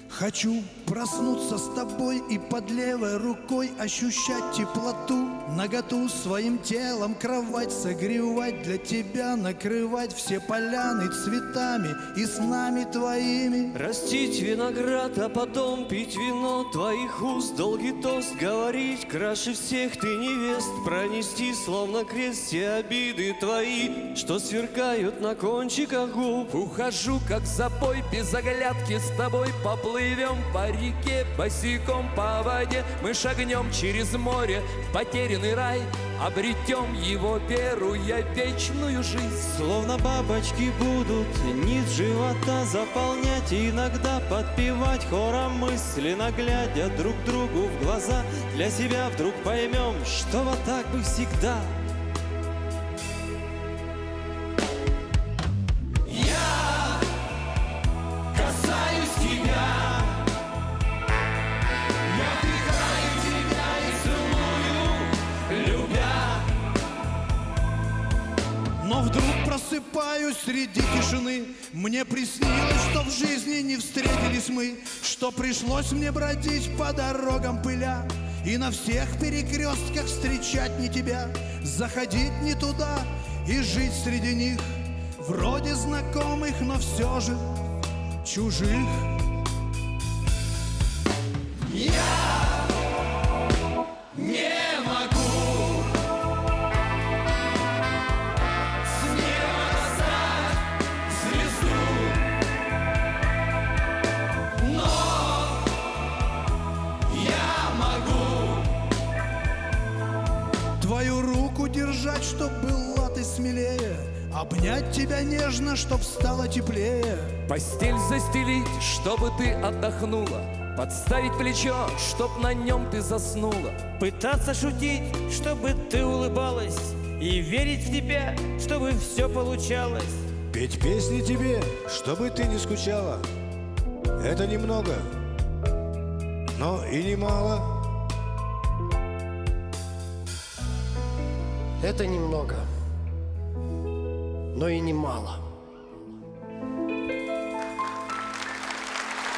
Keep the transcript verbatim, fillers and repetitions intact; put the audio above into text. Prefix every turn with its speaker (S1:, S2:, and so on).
S1: Хочу проснуться с тобой и под левой рукой ощущать теплоту, наготу своим телом кровать согревать, для тебя накрывать все поляны цветами и снами твоими.
S2: Растить виноград, а потом пить вино твоих уст, долгий тост говорить, краше всех ты невест, пронести словно крест все обиды твои, что сверкают на кончиках губ.
S3: Ухожу, как запой, без оглядки с тобой поплывем по реке, босиком по воде. Мы шагнем через море в потерянный рай, обретем его, веруя в вечную жизнь.
S4: Словно бабочки будут низ живота заполнять, и иногда подпевать хором мысленно глядя друг другу в глаза. Для себя вдруг поймем, что вот так бы всегда.
S1: Но вдруг просыпаюсь среди тишины. Мне приснилось, что в жизни не встретились мы, что пришлось мне бродить по дорогам пыля, и на всех перекрестках встречать не тебя, заходить не туда и жить среди них, вроде знакомых, но все же чужих. Я не твою руку держать, чтоб была ты смелее, обнять тебя нежно, чтоб стало теплее.
S3: Постель застелить, чтобы ты отдохнула, подставить плечо, чтоб на нем ты заснула.
S4: Пытаться шутить, чтобы ты улыбалась, и верить в тебя, чтобы все получалось.
S5: Петь песни тебе, чтобы ты не скучала. Это немного, но и немало.
S6: Это немного, но и немало.